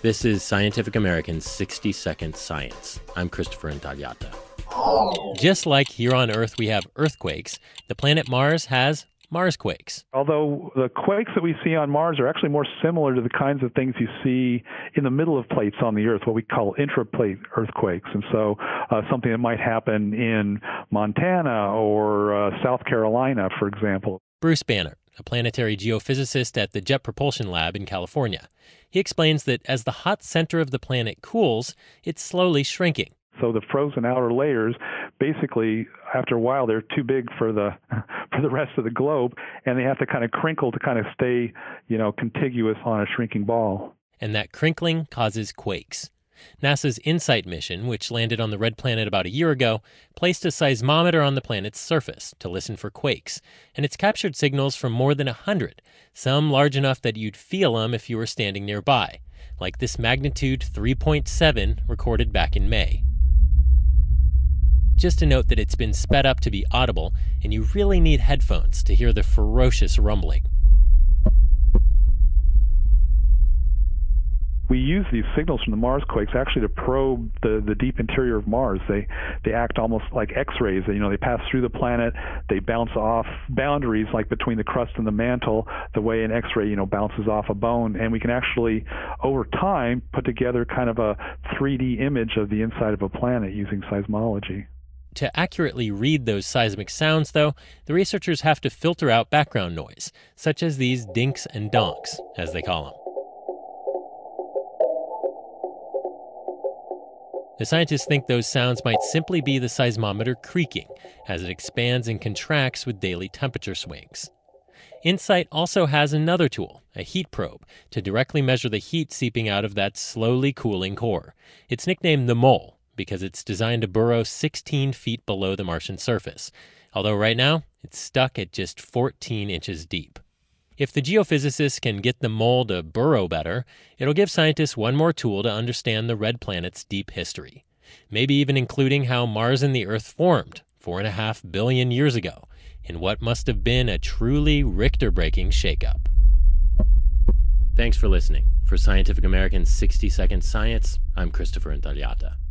This is Scientific American's 60-Second Science. I'm Christopher Intagliata. Just like here on Earth we have earthquakes, the planet Mars has Marsquakes. Although the quakes that we see on Mars are actually more similar to the kinds of things you see in the middle of plates on the Earth, what we call intraplate earthquakes. And so something that might happen in Montana or South Carolina, for example. Bruce Banner, a planetary geophysicist at the Jet Propulsion Lab in California. He explains that as the hot center of the planet cools, it's slowly shrinking. So the frozen outer layers, basically, after a while, they're too big for the rest of the globe, and they have to kind of crinkle to kind of stay, contiguous on a shrinking ball. And that crinkling causes quakes. NASA's InSight mission, which landed on the red planet about a year ago, placed a seismometer on the planet's surface to listen for quakes, and it's captured signals from more than 100, some large enough that you'd feel them if you were standing nearby, like this magnitude 3.7 recorded back in May. Just to note that it's been sped up to be audible, and you really need headphones to hear the ferocious rumbling. We use these signals from the Marsquakes actually to probe the deep interior of Mars. They act almost like X-rays. They pass through the planet. They bounce off boundaries like between the crust and the mantle, the way an X-ray, bounces off a bone. And we can actually, over time, put together kind of a 3D image of the inside of a planet using seismology. To accurately read those seismic sounds, though, the researchers have to filter out background noise, such as these dinks and donks, as they call them. The scientists think those sounds might simply be the seismometer creaking as it expands and contracts with daily temperature swings. InSight also has another tool, a heat probe, to directly measure the heat seeping out of that slowly cooling core. It's nicknamed the Mole because it's designed to burrow 16 feet below the Martian surface, although right now it's stuck at just 14 inches deep. If the geophysicists can get the Mole to burrow better, it'll give scientists one more tool to understand the red planet's deep history, maybe even including how Mars and the Earth formed 4.5 billion years ago, in what must have been a truly Richter-breaking shakeup. Thanks for listening. For Scientific American's 60-Second Science, I'm Christopher Intagliata.